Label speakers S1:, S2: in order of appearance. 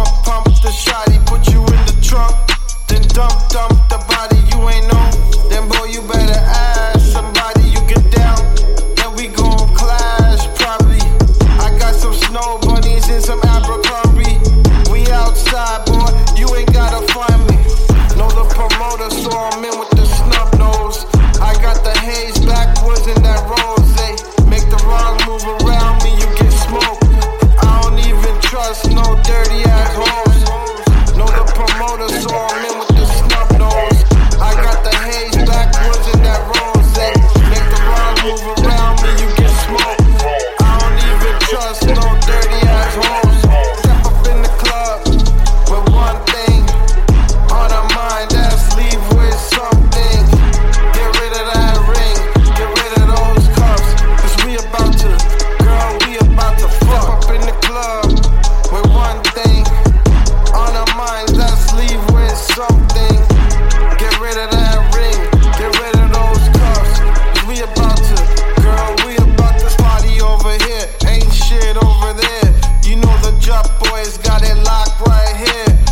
S1: pump the shotty, put you in the trunk, then dump the body. You ain't know, then boy you better ask somebody. You get down, then we gon' clash probably. I got some snow bunnies and some Abercrombie. We outside, boy, you ain't gotta find me. Know the promoter, so I'm in with the snub nose. I got the haze backwards in that rose. Make the wrong move around me, you get smoked. I don't even trust no dirty ass hoes. Know the promoter, so I'm in with the snub nose. I got the haze backwards in that rose. Make the wrong move around me, you get smoked. I don't even trust no dirty ass hoes. Step up in the club with one thing on our mind, that's leave with something. Get rid of that ring, get rid of those cuffs, cause we about to, girl, we about to fuck. Step up in the club with one thing on our minds, let's leave with something. Get rid of that ring, get rid of those cuffs, cause we about to, girl, we about to party over here, ain't shit over there. You know the Jump Boys got it locked right here.